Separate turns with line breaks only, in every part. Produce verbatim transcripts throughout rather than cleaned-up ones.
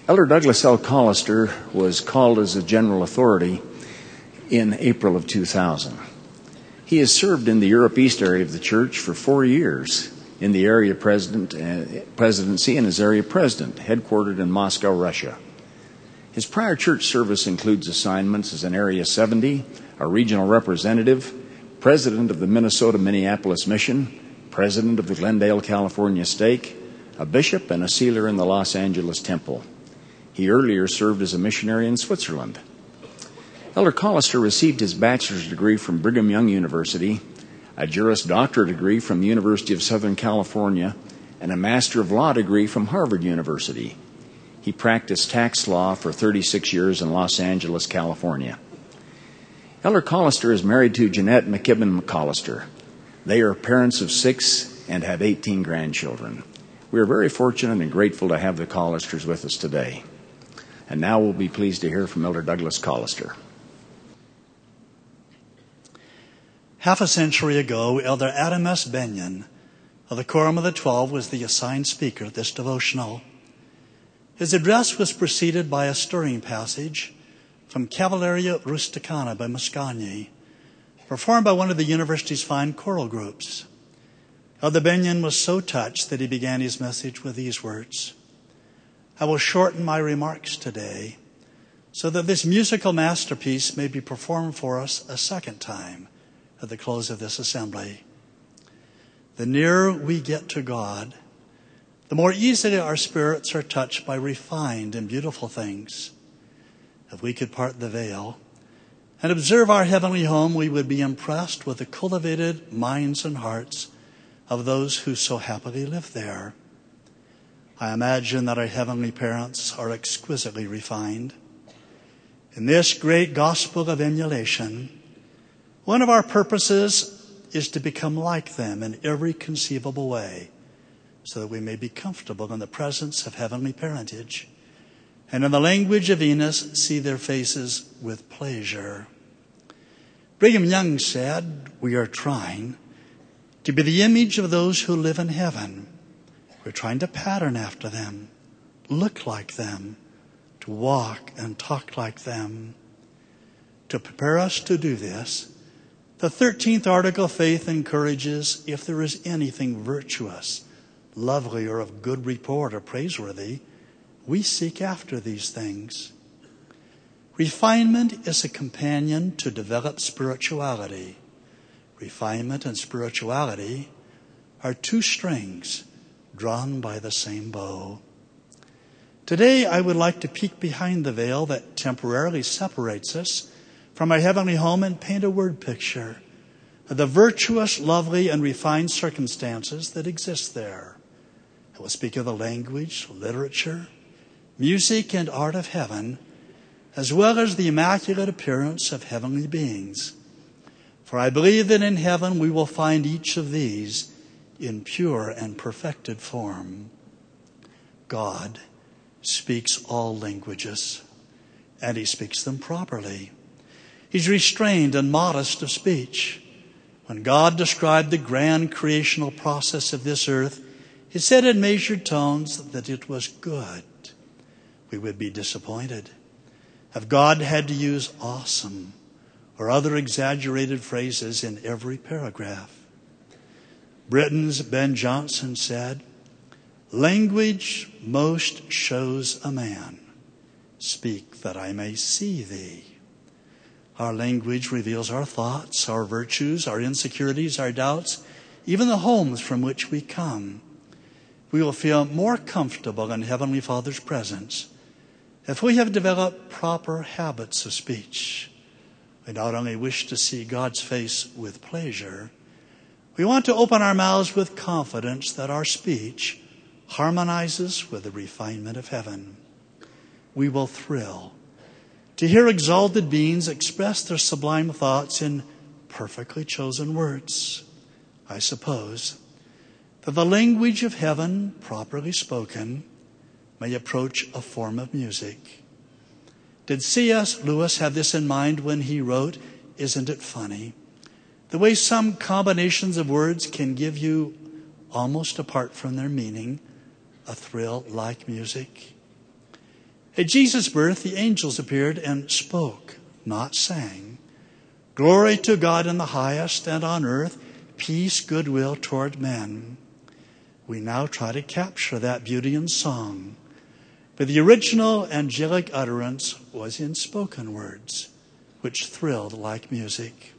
Elder Douglas L. Collister was called as a general authority in April of two thousand. He has served in the Europe East area of the church for four years in the area president, uh, presidency and as area president, headquartered in Moscow, Russia. His prior church service includes assignments as an Area seventy, a regional representative, president of the Minnesota-Minneapolis Mission, president of the Glendale, California Stake, a bishop, and a sealer in the Los Angeles Temple. He earlier served as a missionary in Switzerland. Elder Collister received his bachelor's degree from Brigham Young University, a Juris Doctor degree from the University of Southern California, and a Master of Law degree from Harvard University. He practiced tax law for thirty-six years in Los Angeles, California. Elder Collister is married to Jeanette McKibben McCollister. They are parents of six and have eighteen grandchildren. We are very fortunate and grateful to have the Collisters with us today. And now we'll be pleased to hear from Elder Douglas Collister.
Half a century ago, Elder Adam S. Benyon of the Quorum of the Twelve was the assigned speaker at this devotional. His address was preceded by a stirring passage from Cavalleria Rusticana by Mascagni, performed by one of the university's fine choral groups. Elder Benyon was so touched that he began his message with these words: I will shorten my remarks today so that this musical masterpiece may be performed for us a second time at the close of this assembly. The nearer we get to God, the more easily our spirits are touched by refined and beautiful things. If we could part the veil and observe our heavenly home, we would be impressed with the cultivated minds and hearts of those who so happily live there. I imagine that our heavenly parents are exquisitely refined. In this great gospel of emulation, one of our purposes is to become like them in every conceivable way, so that we may be comfortable in the presence of heavenly parentage, and in the language of Enos, see their faces with pleasure. Brigham Young said, we are trying to be the image of those who live in heaven. We're trying to pattern after them, look like them, to walk and talk like them. To prepare us to do this, the thirteenth article of faith encourages, if there is anything virtuous, lovely, or of good report or praiseworthy, we seek after these things. Refinement is a companion to develop spirituality. Refinement and spirituality are two strings drawn by the same bow. Today, I would like to peek behind the veil that temporarily separates us from our heavenly home and paint a word picture of the virtuous, lovely, and refined circumstances that exist there. I will speak of the language, literature, music, and art of heaven, as well as the immaculate appearance of heavenly beings. For I believe that in heaven we will find each of these in pure and perfected form. God speaks all languages, and he speaks them properly. He's restrained and modest of speech. When God described the grand creational process of this earth, he said in measured tones that it was good. We would be disappointed if God had to use awesome or other exaggerated phrases in every paragraph. Britain's Ben Jonson said, language most shows a man. Speak that I may see thee. Our language reveals our thoughts, our virtues, our insecurities, our doubts, even the homes from which we come. We will feel more comfortable in Heavenly Father's presence if we have developed proper habits of speech. We not only wish to see God's face with pleasure, we want to open our mouths with confidence that our speech harmonizes with the refinement of heaven. We will thrill to hear exalted beings express their sublime thoughts in perfectly chosen words. I suppose that the language of heaven, properly spoken, may approach a form of music. Did C S Lewis have this in mind when he wrote, Isn't it funny? The way some combinations of words can give you, almost apart from their meaning, a thrill like music. At Jesus' birth, the angels appeared and spoke, not sang. Glory to God in the highest, and on earth, peace, goodwill toward men. We now try to capture that beauty in song, but the original angelic utterance was in spoken words, which thrilled like music.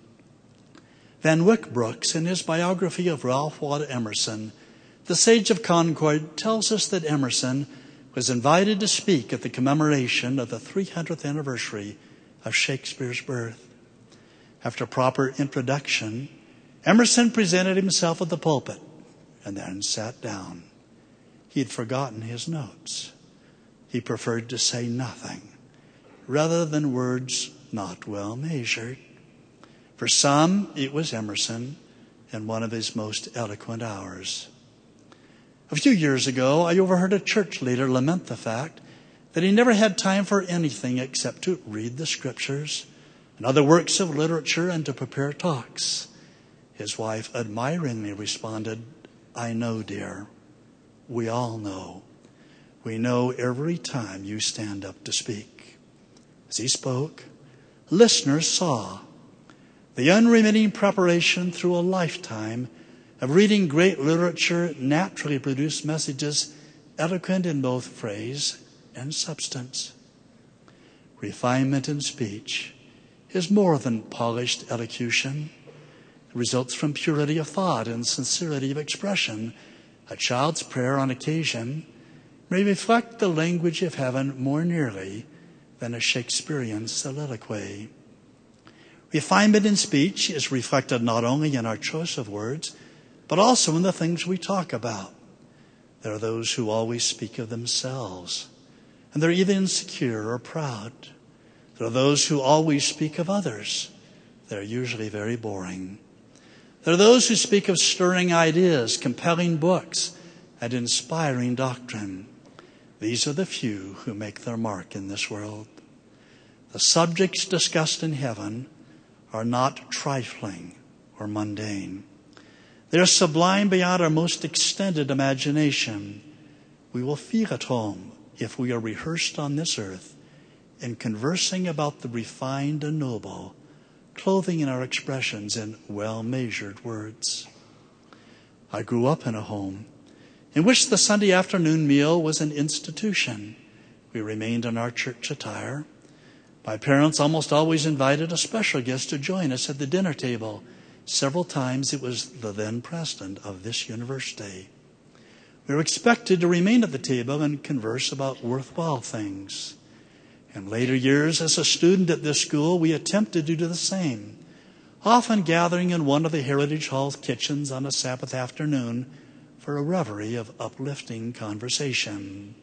Van Wyck Brooks, in his biography of Ralph Waldo Emerson, The Sage of Concord, tells us that Emerson was invited to speak at the commemoration of the three hundredth anniversary of Shakespeare's birth. After proper introduction, Emerson presented himself at the pulpit and then sat down. He had forgotten his notes. He preferred to say nothing rather than words not well measured. For some, it was Emerson in one of his most eloquent hours. A few years ago, I overheard a church leader lament the fact that he never had time for anything except to read the scriptures and other works of literature and to prepare talks. His wife admiringly responded, "I know, dear. We all know. We know every time you stand up to speak." As he spoke, listeners saw the unremitting preparation through a lifetime of reading great literature naturally produced messages eloquent in both phrase and substance. Refinement in speech is more than polished elocution. It results from purity of thought and sincerity of expression. A child's prayer on occasion may reflect the language of heaven more nearly than a Shakespearean soliloquy. Refinement in speech is reflected not only in our choice of words, but also in the things we talk about. There are those who always speak of themselves, and they're either insecure or proud. There are those who always speak of others. They're usually very boring. There are those who speak of stirring ideas, compelling books, and inspiring doctrine. These are the few who make their mark in this world. The subjects discussed in heaven are not trifling or mundane. They are sublime beyond our most extended imagination. We will feel at home if we are rehearsed on this earth in conversing about the refined and noble, clothing in our expressions in well-measured words. I grew up in a home in which the Sunday afternoon meal was an institution. We remained in our church attire. My parents almost always invited a special guest to join us at the dinner table. Several times it was the then president of this university. We were expected to remain at the table and converse about worthwhile things. In later years, as a student at this school, we attempted to do the same, often gathering in one of the Heritage Hall's kitchens on a Sabbath afternoon for a reverie of uplifting conversation.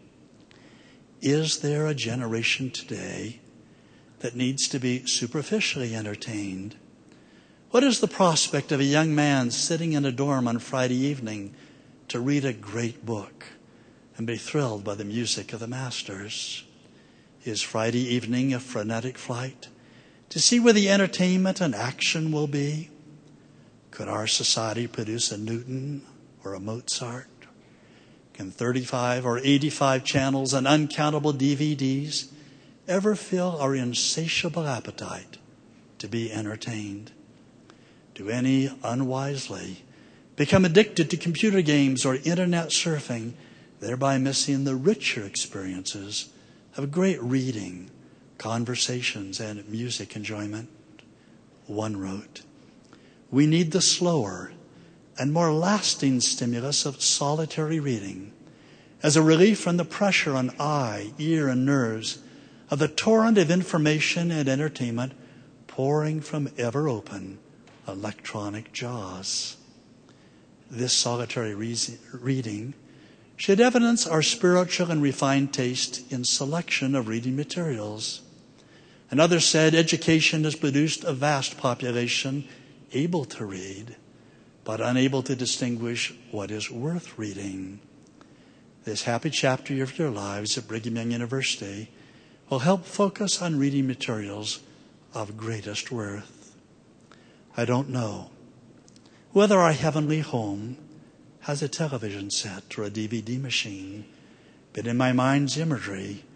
Is there a generation today that needs to be superficially entertained? What is the prospect of a young man sitting in a dorm on Friday evening to read a great book and be thrilled by the music of the masters? Is Friday evening a frenetic flight to see where the entertainment and action will be? Could our society produce a Newton or a Mozart? Can thirty-five or eighty-five channels and uncountable D V Ds ever fill our insatiable appetite to be entertained? Do any unwisely become addicted to computer games or internet surfing, thereby missing the richer experiences of great reading, conversations, and music enjoyment? One wrote, "We need the slower and more lasting stimulus of solitary reading as a relief from the pressure on eye, ear, and nerves of the torrent of information and entertainment pouring from ever open electronic jaws." This solitary re- reading should evidence our spiritual and refined taste in selection of reading materials. Another said, education has produced a vast population able to read, but unable to distinguish what is worth reading. This happy chapter of your lives at Brigham Young University will help focus on reading materials of greatest worth. I don't know whether our heavenly home has a television set or a D V D machine, but in my mind's imagery,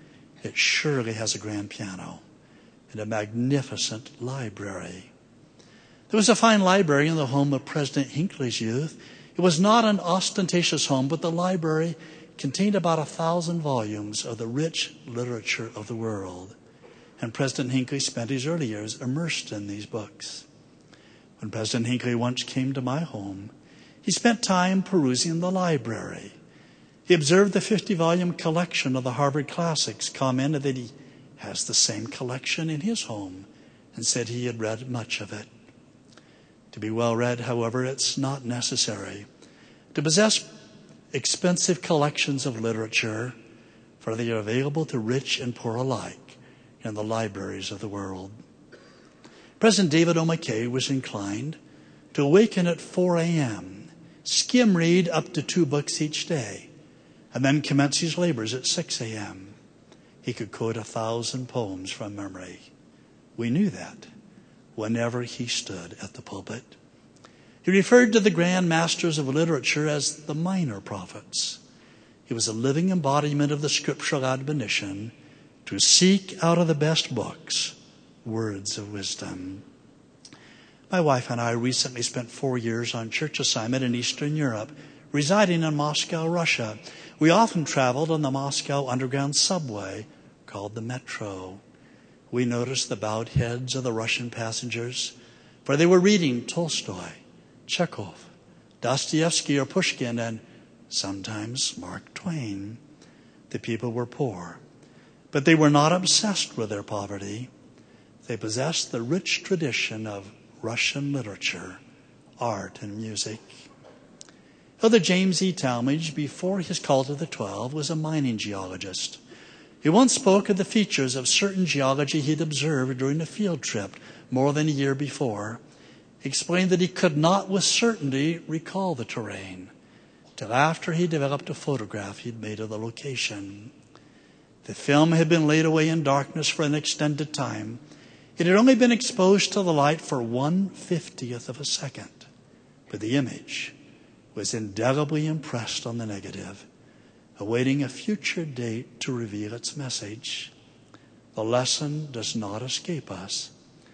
it surely has a grand piano and a magnificent library. There was a fine library in the home of President Hinckley's youth. It was not an ostentatious home, but the library contained about a thousand volumes of the rich literature of the world. And President Hinckley spent his early years immersed in these books. When President Hinckley once came to my home, he spent time perusing the library. He observed the fifty-volume collection of the Harvard Classics, commented that he has the same collection in his home, and said he had read much of it. To be well read, however, it's not necessary to possess expensive collections of literature, for they are available to rich and poor alike in the libraries of the world. President David O. McKay was inclined to awaken at four a.m., skim read up to two books each day, and then commence his labors at six a.m. He could quote a thousand poems from memory. We knew that whenever he stood at the pulpit. He referred to the grand masters of literature as the minor prophets. He was a living embodiment of the scriptural admonition to seek out of the best books words of wisdom. My wife and I recently spent four years on church assignment in Eastern Europe, residing in Moscow, Russia. We often traveled on the Moscow underground subway called the Metro. We noticed the bowed heads of the Russian passengers, for they were reading Tolstoy, Chekhov, Dostoevsky or Pushkin, and sometimes Mark Twain. The people were poor, but they were not obsessed with their poverty. They possessed the rich tradition of Russian literature, art, and music. Elder James E. Talmage, before his call to the Twelve, was a mining geologist. He once spoke of the features of certain geology he'd observed during a field trip more than a year before. He explained that he could not with certainty recall the terrain till after he developed a photograph he'd made of the location. The film had been laid away in darkness for an extended time. It had only been exposed to the light for one fiftieth of a second, but the image was indelibly impressed on the negative, awaiting a future date to reveal its message. The lesson does not escape us.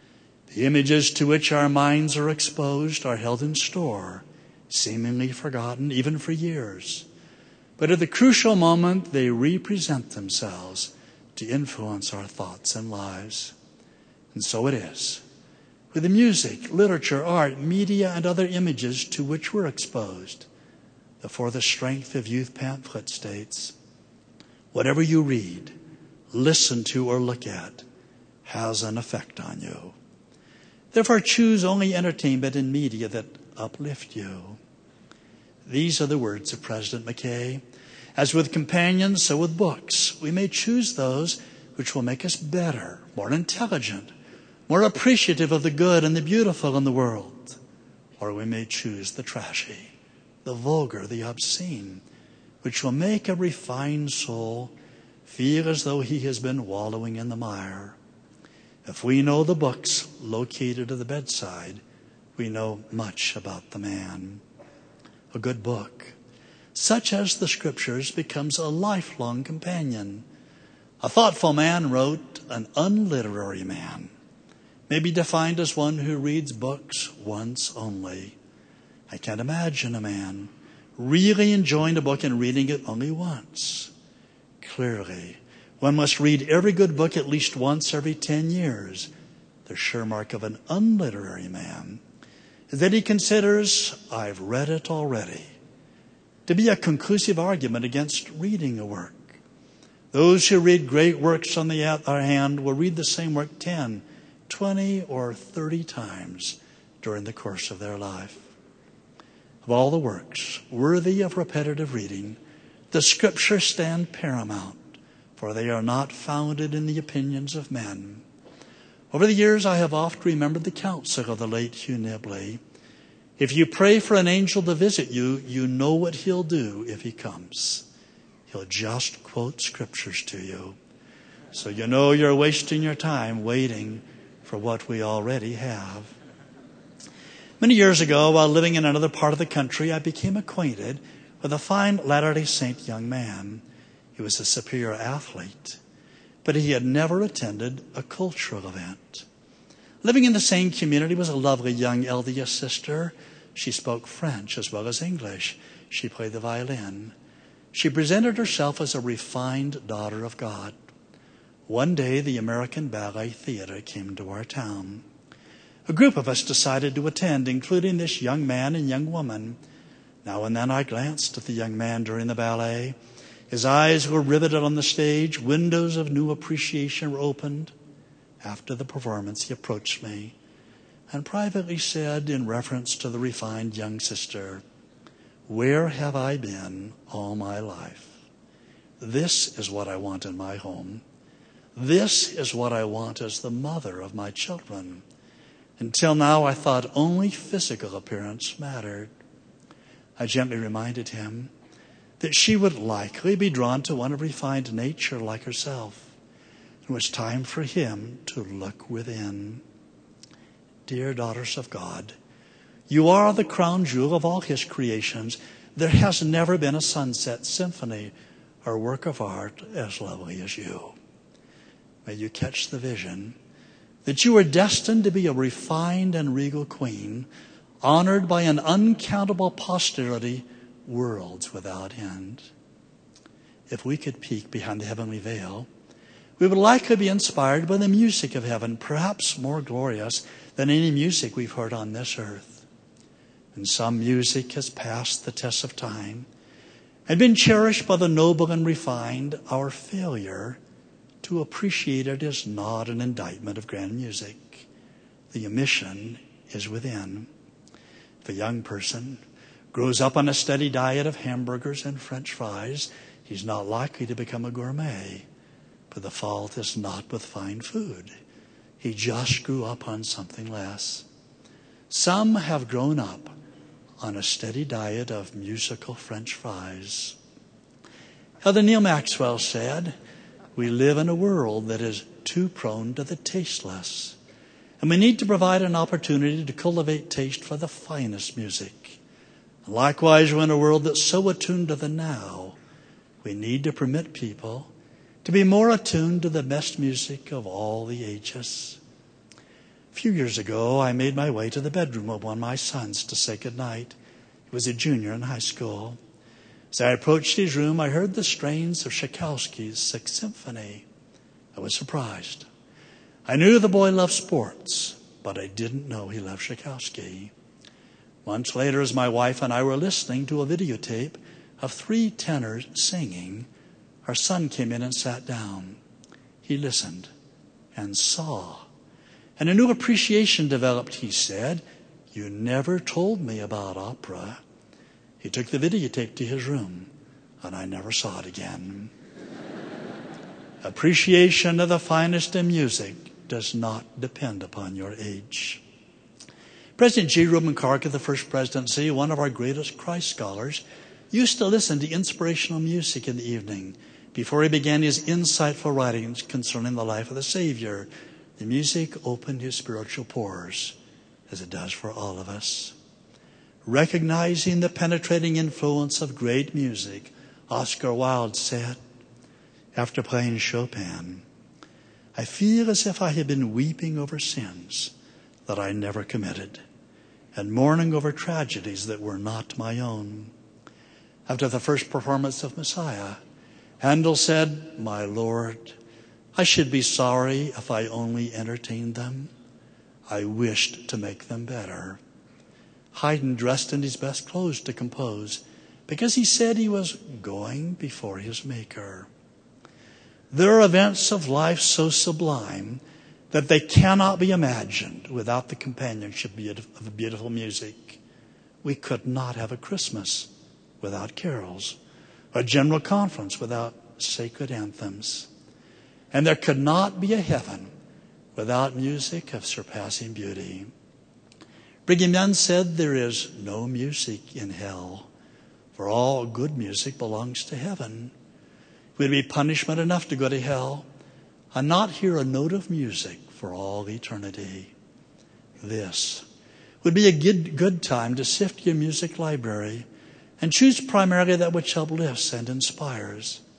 The images to which our minds are exposed are held in store, seemingly forgotten even for years. But at the crucial moment, they represent themselves to influence our thoughts and lives. And so it is with the music, literature, art, media, and other images to which we're exposed. The For the Strength of Youth pamphlet states, whatever you read, listen to, or look at has an effect on you. Therefore, choose only entertainment and media that uplift you. These are the words of President McKay. As with companions, so with books. We may choose those which will make us better, more intelligent, more appreciative of the good and the beautiful in the world. Or we may choose the trashy, the vulgar, the obscene, which will make a refined soul feel as though he has been wallowing in the mire. If we know the books located at the bedside, we know much about the man. A good book, such as the Scriptures, becomes a lifelong companion. A thoughtful man wrote, an unliterary man may be defined as one who reads books once only. I can't imagine a man really enjoying a book and reading it only once. Clearly, one must read every good book at least once every ten years. The sure mark of an unliterary man is that he considers, I've read it already, to be a conclusive argument against reading a work. Those who read great works on the other hand will read the same work ten, twenty, or thirty times during the course of their life. Of all the works worthy of repetitive reading, the Scriptures stand paramount, for they are not founded in the opinions of men. Over the years, I have oft remembered the counsel of the late Hugh Nibley. If you pray for an angel to visit you, you know what he'll do if he comes. He'll just quote Scriptures to you. So you know you're wasting your time waiting for what we already have. Many years ago, while living in another part of the country, I became acquainted with a fine Latter-day Saint young man. He was a superior athlete, but he had never attended a cultural event. Living in the same community was a lovely young L D S sister. She spoke French as well as English. She played the violin. She presented herself as a refined daughter of God. One day, the American Ballet Theater came to our town. A group of us decided to attend, including this young man and young woman. Now and then I glanced at the young man during the ballet. His eyes were riveted on the stage. Windows of new appreciation were opened. After the performance, he approached me and privately said, in reference to the refined young sister, "Where have I been all my life? This is what I want in my home. This is what I want as the mother of my children. Until now, I thought only physical appearance mattered." I gently reminded him that she would likely be drawn to one of refined nature like herself. It was time for him to look within. Dear daughters of God, you are the crown jewel of all his creations. There has never been a sunset symphony or work of art as lovely as you. May you catch the vision that you are destined to be a refined and regal queen, honored by an uncountable posterity, worlds without end. If we could peek behind the heavenly veil, we would likely be inspired by the music of heaven, perhaps more glorious than any music we've heard on this earth. And some music has passed the test of time and been cherished by the noble and refined. Our failure to appreciate it is not an indictment of grand music. The omission is within. If a young person grows up on a steady diet of hamburgers and French fries, he's not likely to become a gourmet. But the fault is not with fine food. He just grew up on something less. Some have grown up on a steady diet of musical French fries. Elder Neil Maxwell said, "We live in a world that is too prone to the tasteless, and we need to provide an opportunity to cultivate taste for the finest music. And likewise, we're in a world that's so attuned to the now, we need to permit people to be more attuned to the best music of all the ages." A few years ago, I made my way to the bedroom of one of my sons to say goodnight. He was a junior in high school. As I approached his room, I heard the strains of Tchaikovsky's Sixth Symphony. I was surprised. I knew the boy loved sports, but I didn't know he loved Tchaikovsky. Months later, as my wife and I were listening to a videotape of three tenors singing, our son came in and sat down. He listened and saw. And a new appreciation developed, he said. "You never told me about opera." He took the videotape to his room, and I never saw it again. Appreciation of the finest in music does not depend upon your age. President J. Reuben Clark of the First Presidency, one of our greatest Christ scholars, used to listen to inspirational music in the evening before he began his insightful writings concerning the life of the Savior. The music opened his spiritual pores, as it does for all of us. Recognizing the penetrating influence of great music, Oscar Wilde said, after playing Chopin, "I feel as if I had been weeping over sins that I never committed and mourning over tragedies that were not my own." After the first performance of Messiah, Handel said, "My Lord, I should be sorry if I only entertained them. I wished to make them better." Haydn dressed in his best clothes to compose because he said he was going before his Maker. There are events of life so sublime that they cannot be imagined without the companionship of beautiful music. We could not have a Christmas without carols, a general conference without sacred anthems. And there could not be a heaven without music of surpassing beauty. Brigham Young said there is no music in hell, for all good music belongs to heaven. It would be punishment enough to go to hell and not hear a note of music for all eternity. This would be a good, good time to sift your music library and choose primarily that which uplifts and inspires.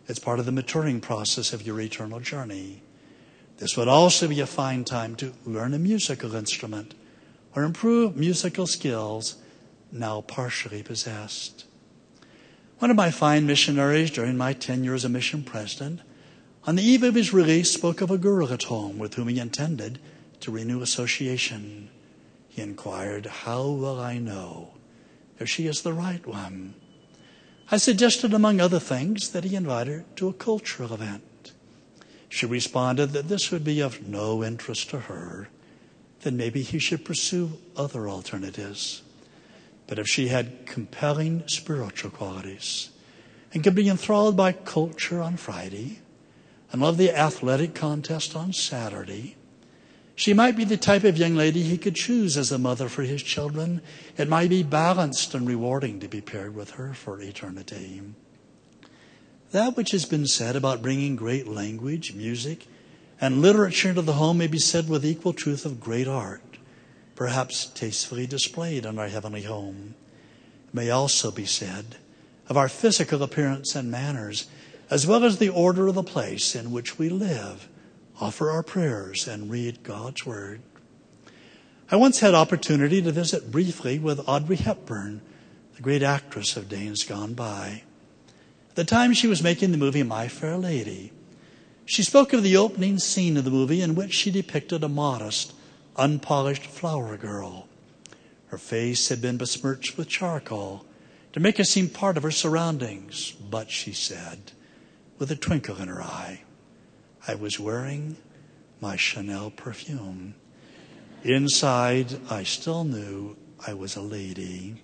It's part of the maturing process of your eternal journey. This would also be a fine time to learn a musical instrument or improve musical skills now partially possessed. One of my fine missionaries during my tenure as a mission president, on the eve of his release, spoke of a girl at home with whom he intended to renew association. He inquired, "How will I know if she is the right one?" I suggested, among other things, that he invite her to a cultural event. She responded that this would be of no interest to her, then maybe he should pursue other alternatives. But if she had compelling spiritual qualities and could be enthralled by culture on Friday and love the athletic contest on Saturday, she might be the type of young lady he could choose as a mother for his children. It might be balanced and rewarding to be paired with her for eternity. That which has been said about bringing great language, music, and literature into the home may be said with equal truth of great art, perhaps tastefully displayed in our heavenly home. It may also be said of our physical appearance and manners, as well as the order of the place in which we live, offer our prayers, and read God's Word. I once had opportunity to visit briefly with Audrey Hepburn, the great actress of days gone by. At the time she was making the movie My Fair Lady, she spoke of the opening scene of the movie in which she depicted a modest, unpolished flower girl. Her face had been besmirched with charcoal to make her seem part of her surroundings. But, she said, with a twinkle in her eye, I was wearing my Chanel perfume. Inside, I still knew I was a lady.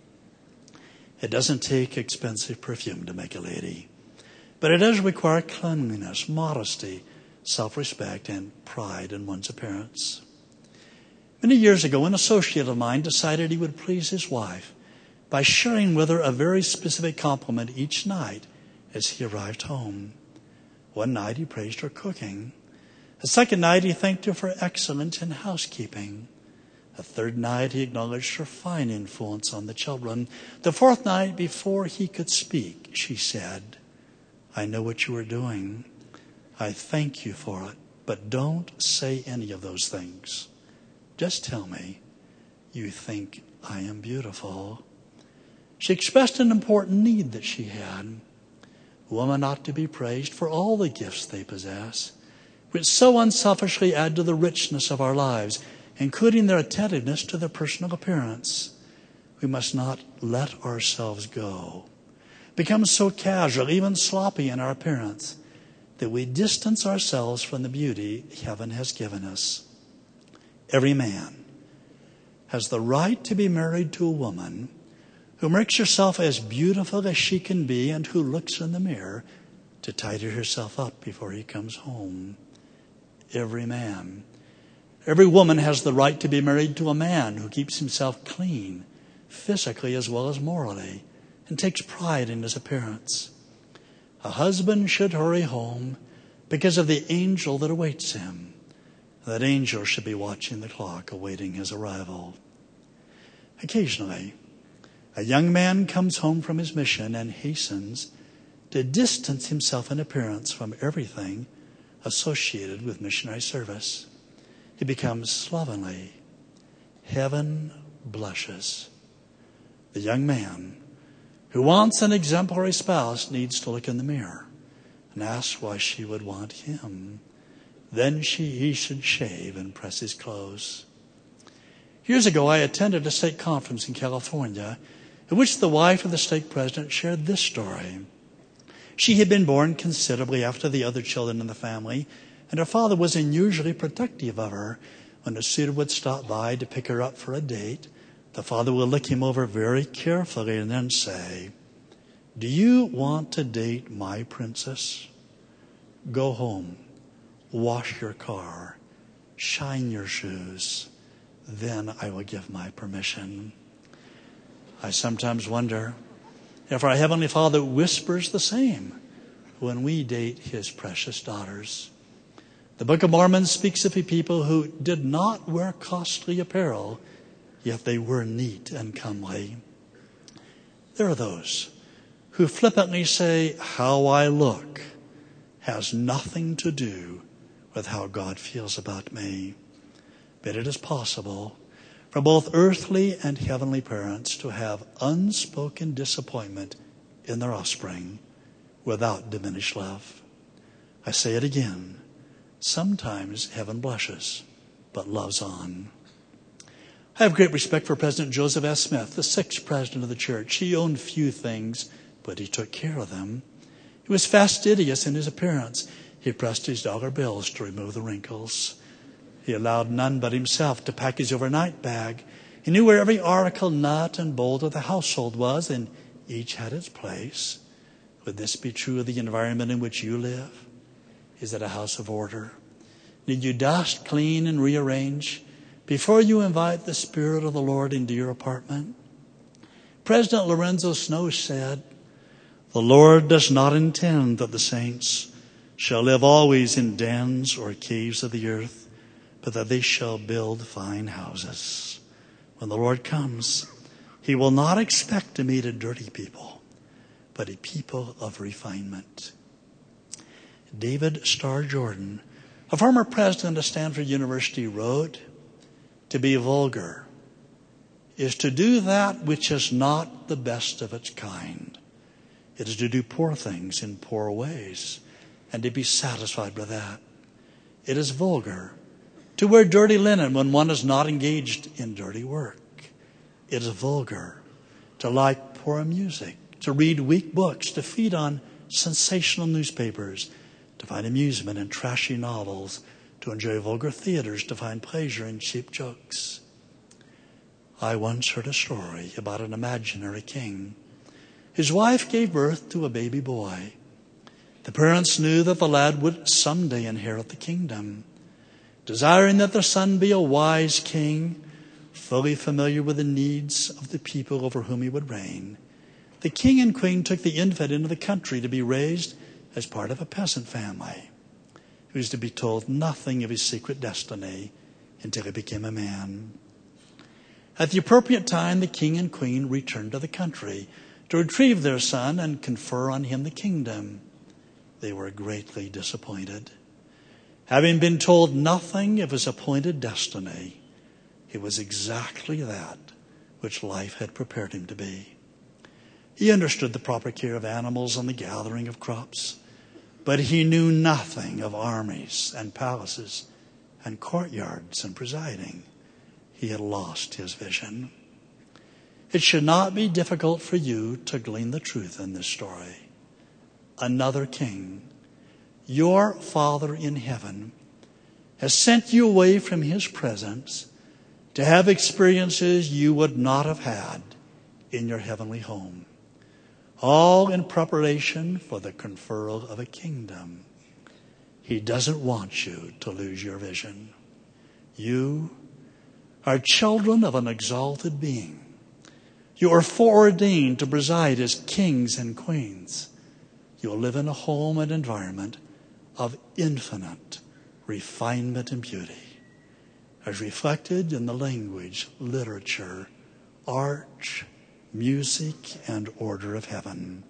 It doesn't take expensive perfume to make a lady, but it does require cleanliness, modesty, self-respect, and pride in one's appearance. Many years ago, an associate of mine decided he would please his wife by sharing with her a very specific compliment each night as he arrived home. One night he praised her cooking. The second night he thanked her for excellence in housekeeping. The third night he acknowledged her fine influence on the children. The fourth night, before he could speak, she said, I know what you are doing. I thank you for it, but don't say any of those things. Just tell me, you think I am beautiful. She expressed an important need that she had. Women ought to be praised for all the gifts they possess, which so unselfishly add to the richness of our lives, including their attentiveness to their personal appearance. We must not let ourselves go, become so casual, even sloppy in our appearance, that we distance ourselves from the beauty heaven has given us. Every man has the right to be married to a woman who makes herself as beautiful as she can be and who looks in the mirror to tidy herself up before he comes home. Every man. Every woman has the right to be married to a man who keeps himself clean, physically as well as morally, and takes pride in his appearance. A husband should hurry home because of the angel that awaits him. That angel should be watching the clock, awaiting his arrival. Occasionally, a young man comes home from his mission and hastens to distance himself in appearance from everything associated with missionary service. He becomes slovenly. Heaven blushes. The young man who wants an exemplary spouse needs to look in the mirror and ask why she would want him. Then she, he should shave and press his clothes. Years ago, I attended a stake conference in California in which the wife of the stake president shared this story. She had been born considerably after the other children in the family, and her father was unusually protective of her. When a suitor would stop by to pick her up for a date, the father would look him over very carefully and then say, Do you want to date my princess? Go home, wash your car, shine your shoes, then I will give my permission. I sometimes wonder if our Heavenly Father whispers the same when we date His precious daughters. The Book of Mormon speaks of a people who did not wear costly apparel, yet they were neat and comely. There are those who flippantly say, How I look has nothing to do with how God feels about me. But it is possible for both earthly and heavenly parents to have unspoken disappointment in their offspring without diminished love. I say it again. Sometimes heaven blushes, but loves on. I have great respect for President Joseph S. Smith, the sixth president of the church. He owned few things, but he took care of them. He was fastidious in his appearance. He pressed his dollar bills to remove the wrinkles. He allowed none but himself to pack his overnight bag. He knew where every article, nut and bolt of the household was, and each had its place. Would this be true of the environment in which you live? Is it a house of order? Did you dust, clean, and rearrange before you invite the Spirit of the Lord into your apartment? President Lorenzo Snow said, "The Lord does not intend that the saints shall live always in dens or caves of the earth, but that they shall build fine houses." When the Lord comes, he will not expect to meet a dirty people, but a people of refinement. David Starr Jordan, a former president of Stanford University, wrote, "To be vulgar is to do that which is not the best of its kind. It is to do poor things in poor ways and to be satisfied with that. It is vulgar to wear dirty linen when one is not engaged in dirty work. It is vulgar to like poor music, to read weak books, to feed on sensational newspapers, to find amusement in trashy novels, to enjoy vulgar theaters, to find pleasure in cheap jokes." I once heard a story about an imaginary king. His wife gave birth to a baby boy. The parents knew that the lad would someday inherit the kingdom. Desiring that their son be a wise king, fully familiar with the needs of the people over whom he would reign, the king and queen took the infant into the country to be raised as part of a peasant family. He was to be told nothing of his secret destiny until he became a man. At the appropriate time, the king and queen returned to the country to retrieve their son and confer on him the kingdom. They were greatly disappointed. Having been told nothing of his appointed destiny, he was exactly that which life had prepared him to be. He understood the proper care of animals and the gathering of crops, but he knew nothing of armies and palaces and courtyards and presiding. He had lost his vision. It should not be difficult for you to glean the truth in this story. Another king, your Father in heaven, has sent you away from his presence to have experiences you would not have had in your heavenly home, all in preparation for the conferral of a kingdom. He doesn't want you to lose your vision. You are children of an exalted being. You are foreordained to preside as kings and queens. You'll live in a home and environment of infinite refinement and beauty, as reflected in the language, literature, art, music, and order of heaven.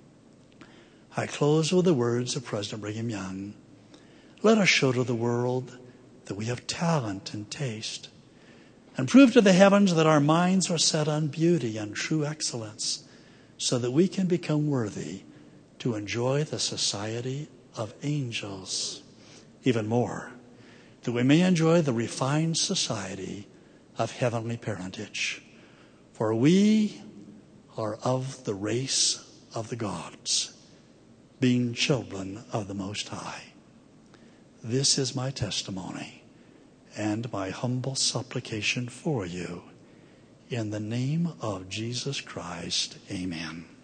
I close with the words of President Brigham Young. Let us show to the world that we have talent and taste, and prove to the heavens that our minds are set on beauty and true excellence, so that we can become worthy to enjoy the society of angels. Even more, that we may enjoy the refined society of heavenly parentage. For we are of the race of the gods, being children of the Most High. This is my testimony and my humble supplication for you. In the name of Jesus Christ, amen.